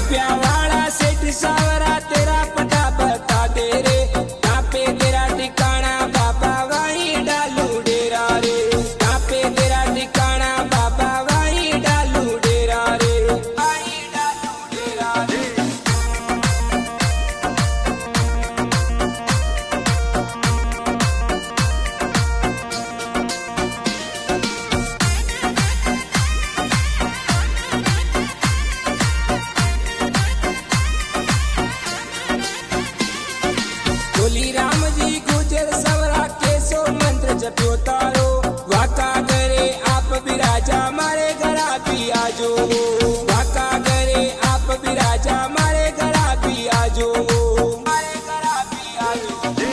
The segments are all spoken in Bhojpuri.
रुपया वाला सेठ सावरा तेरा पता बता दे रे, कहाँ पे तेरा ठिकाना बाबा वहीं डालू डेरा रे, कहाँ पे तेरा ठिकाना बाबा वहीं डालू डेरा रे, वहीं डालू डेरा रे। बोली राम जी गुजर सवरा के सो मंत्र जप्यो तारो, वाका करे आप विराजा मारे घरा भी आजो, वाका करे आप विराजा मारे घरा भी आजो, मारे घरा भी आजो।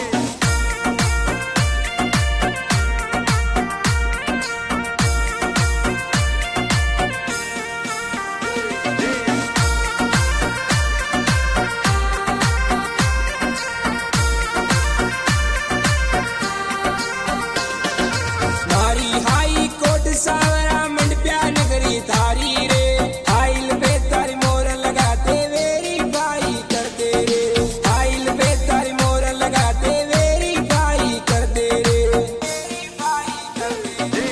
मारी हाई कोट सावरा मंडप्या नगरी थारी रे, आइल पे तारी मोर लगाते वेरी भाई करते रे, आइल पे तारी मोर लगाते वेरी भाई करते रे, वेरी भाई करते रे।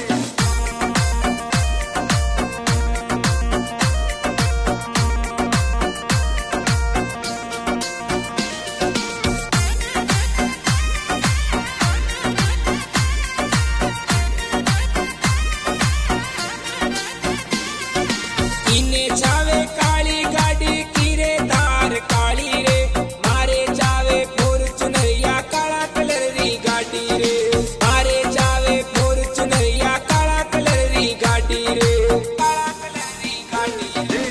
इने चावे काली गाड़ी कीरे तार काली रे, मारे चावे फॉर्च्यूनरिया काला कलर री गाड़ी रे, मारे चावे फॉर्च्यूनरिया काला कलर री गाड़ी रे, काला कलर री गाड़ी रे।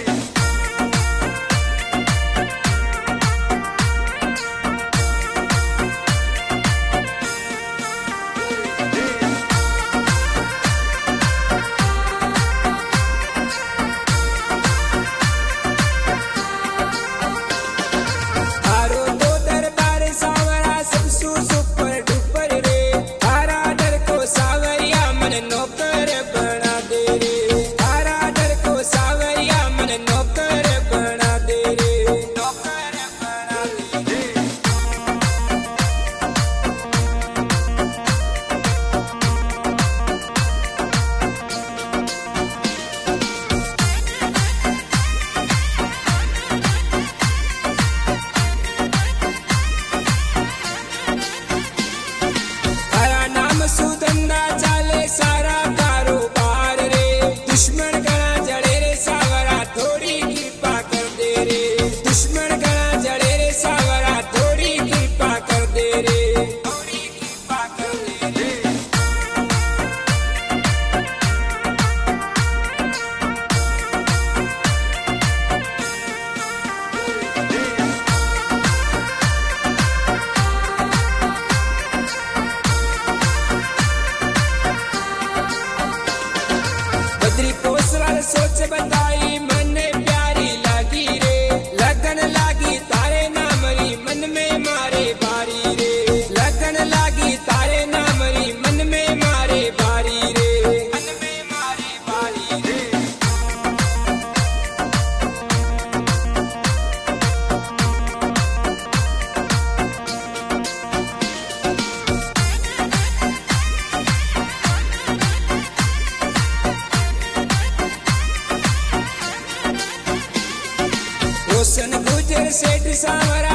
थारो तो दरबार सावरा सबसु सुपर डुपर रे, थारा डर को सावरिया मन नौकर बना दे रे, थारा डर को सावरिया मन नौकर बना दे रे, नौकर बना दे रे। तारा नाम सुधंधा चाले सारा कारोबार रे, दुश्मन गणा जड़े रे सावरा थोड़ी कृपा कर दे रे, दुश्मन गणा जड़े रे सावरा थोड़ी कृपा कर दे रे, थोड़ी कृपा कर दे रे। बद्री पोसवाल सोच बताई मन प्यारी लागी रे, लगन लागी तारे नामरी मन में मारे बारी रे, लगन लागी तारे नामरी मन में मारे बारी रे, मन में मारे बारी रे। रोशन गुजर सेठ सावरा